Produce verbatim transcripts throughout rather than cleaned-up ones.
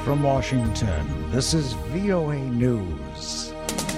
From Washington, this is V O A News.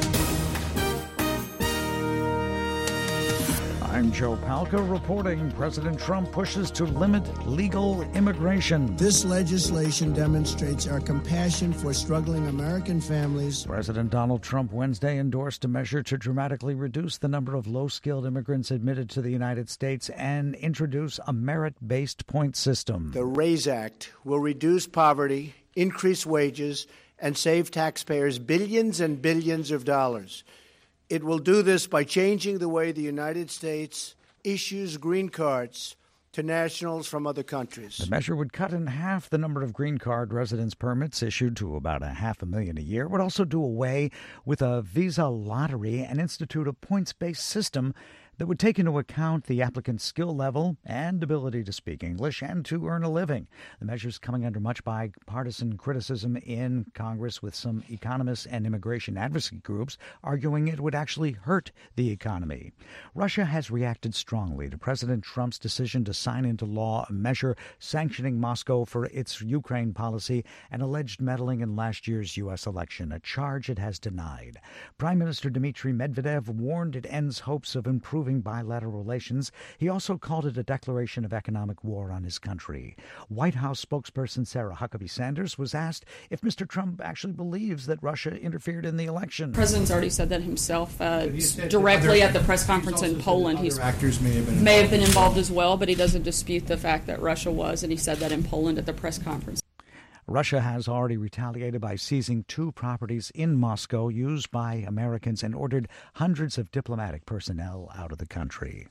I'm Joe Palca reporting President Trump pushes to limit legal immigration. This legislation demonstrates our compassion for struggling American families. President Donald Trump Wednesday endorsed a measure to dramatically reduce the number of low-skilled immigrants admitted to the United States and introduce a merit-based point system. The RAISE Act will reduce poverty, increase wages, and save taxpayers billions and billions of dollars. It will do this by changing the way the United States issues green cards to nationals from other countries. The measure would cut in half the number of green card residence permits issued to about a half a million a year. It would also do away with a visa lottery and institute a points-based system that would take into account the applicant's skill level and ability to speak English and to earn a living. The measure is coming under much bipartisan criticism in Congress, with some economists and immigration advocacy groups arguing it would actually hurt the economy. Russia has reacted strongly to President Trump's decision to sign into law a measure sanctioning Moscow for its Ukraine policy and alleged meddling in last year's U S election, a charge it has denied. Prime Minister Dmitry Medvedev warned it ends hopes of improving bilateral relations. He also called it a declaration of economic war on his country. White House spokesperson Sarah Huckabee Sanders was asked if Mister Trump actually believes that Russia interfered in the election. The president's already said that himself uh, directly at the press conference in Poland. He's actors may have been may have been involved as well, but he doesn't dispute the fact that Russia was, and he said that in Poland at the press conference. Russia has already retaliated by seizing two properties in Moscow used by Americans and ordered hundreds of diplomatic personnel out of the country.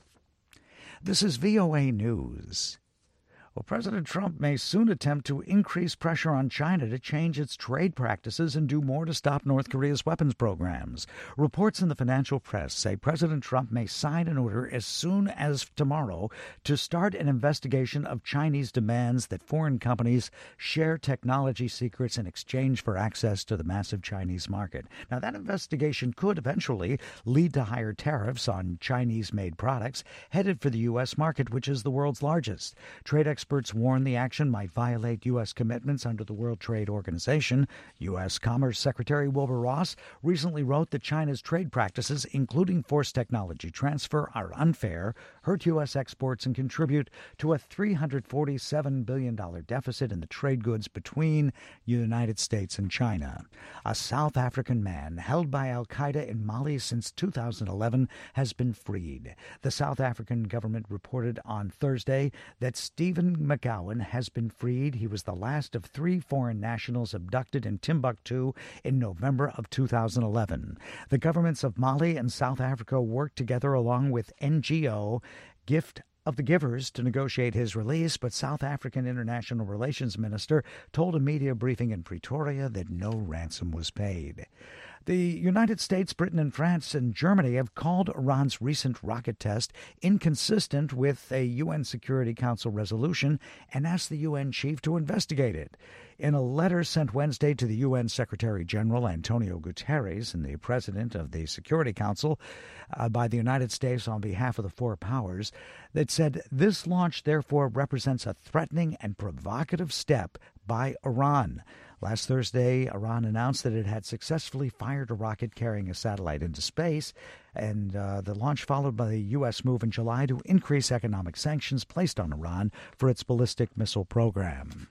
This is V O A News. Well, President Trump may soon attempt to increase pressure on China to change its trade practices and do more to stop North Korea's weapons programs. Reports in the financial press say President Trump may sign an order as soon as tomorrow to start an investigation of Chinese demands that foreign companies share technology secrets in exchange for access to the massive Chinese market. Now, that investigation could eventually lead to higher tariffs on Chinese-made products headed for the U S market, which is the world's largest. Trade experts Experts warn the action might violate U S commitments under the World Trade Organization. U S Commerce Secretary Wilbur Ross recently wrote that China's trade practices, including forced technology transfer, are unfair, hurt U S exports, and contribute to a three hundred forty-seven billion dollars deficit in the trade goods between the United States and China. A South African man held by al-Qaeda in Mali since two thousand eleven has been freed. The South African government reported on Thursday that Stephen McGowan has been freed. He was the last of three foreign nationals abducted in Timbuktu in November of two thousand eleven. The governments of Mali and South Africa worked together along with N G O Gift of the Givers to negotiate his release, but South African International Relations Minister told a media briefing in Pretoria that no ransom was paid. The United States, Britain, and France and Germany have called Iran's recent rocket test inconsistent with a U N Security Council resolution and asked the U N chief to investigate it. In a letter sent Wednesday to the U N Secretary-General Antonio Guterres and the President of the Security Council uh, by the United States on behalf of the four powers, that said this launch therefore represents a threatening and provocative step by Iran. Last Thursday, Iran announced that it had successfully fired a rocket carrying a satellite into space, and uh, the launch followed by the U S move in July to increase economic sanctions placed on Iran for its ballistic missile program.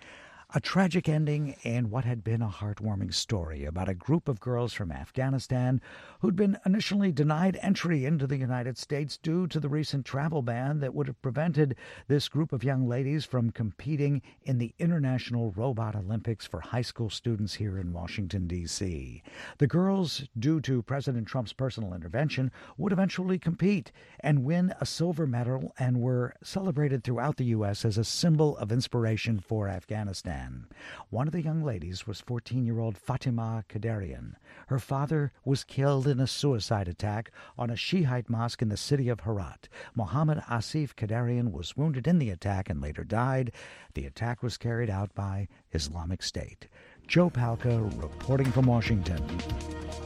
A tragic ending in what had been a heartwarming story about a group of girls from Afghanistan who'd been initially denied entry into the United States due to the recent travel ban that would have prevented this group of young ladies from competing in the International Robot Olympics for high school students here in Washington, D C. The girls, due to President Trump's personal intervention, would eventually compete and win a silver medal and were celebrated throughout the U S as a symbol of inspiration for Afghanistan. One of the young ladies was fourteen-year-old Fatima Kadarian. Her father was killed in a suicide attack on a Shiite mosque in the city of Herat. Mohammed Asif Kadarian was wounded in the attack and later died. The attack was carried out by Islamic State. Joe Palca reporting from Washington.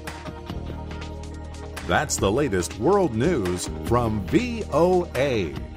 That's the latest world news from V O A.